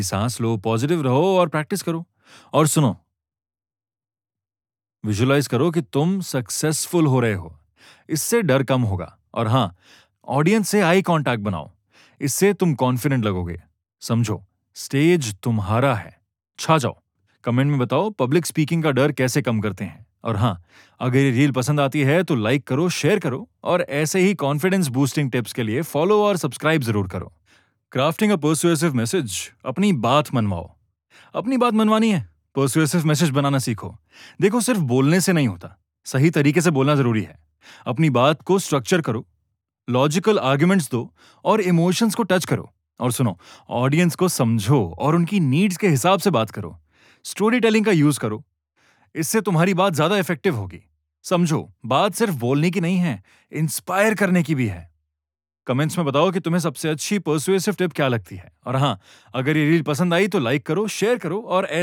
सांस लो, पॉजिटिव रहो और प्रैक्टिस करो। और सुनो, विजुअलाइज करो कि तुम सक्सेसफुल हो रहे हो। इससे डर कम होगा। और हाँ, ऑडियंस से आई कांटेक्ट बनाओ। इससे तुम कॉन्फिडेंट लगोगे। समझो, स्टेज तुम्हारा है, छा जाओ। कमेंट में बताओ पब्लिक स्पीकिंग का डर कैसे कम करते हैं। और हाँ, अगर ये रील पसंद आती है तो लाइक करो, शेयर करो और ऐसे ही कॉन्फिडेंस बूस्टिंग टिप्स के लिए फॉलो और सब्सक्राइब जरूर करो। क्राफ्टिंग अ पर्सुएसिव मैसेज, अपनी बात मनवाओ। अपनी बात मनवानी है, पर्सुएसिव मैसेज बनाना सीखो। देखो, सिर्फ बोलने से नहीं होता, सही तरीके से बोलना जरूरी है। अपनी बात को स्ट्रक्चर करो, लॉजिकल आर्ग्यूमेंट्स दो और इमोशंस को टच करो। और सुनो, ऑडियंस को समझो और उनकी नीड्स के हिसाब से बात करो। स्टोरी टेलिंग का यूज करो, इससे तुम्हारी बात ज्यादा इफेक्टिव होगी। समझो, बात सिर्फ बोलने की नहीं है, इंस्पायर करने की भी है। कमेंट्स में बताओ कि तुम्हें सबसे अच्छी पर्सुएसिव टिप क्या लगती है। और हाँ, अगर ये रील पसंद आई तो लाइक करो, शेयर करो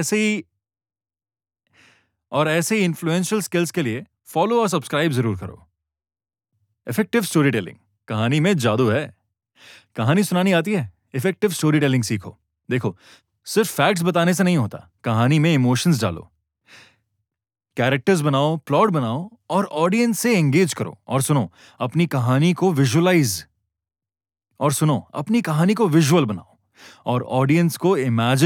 और ऐसे ही इन्फ्लुएंशियल स्किल्स के लिए फॉलो और सब्सक्राइब जरूर करो। इफेक्टिव स्टोरी टेलिंग, कहानी में जादू है। कहानी सुनानी आती है? इफेक्टिव स्टोरी टेलिंग सीखो। देखो, सिर्फ फैक्ट्स बताने से नहीं होता, कहानी में इमोशंस डालो, कैरेक्टर्स बनाओ, प्लॉट बनाओ और ऑडियंस से एंगेज करो। और सुनो, अपनी कहानी को विजुअलाइज और सुनो अपनी कहानी को विजुअल बनाओ और ऑडियंस को इमेजिन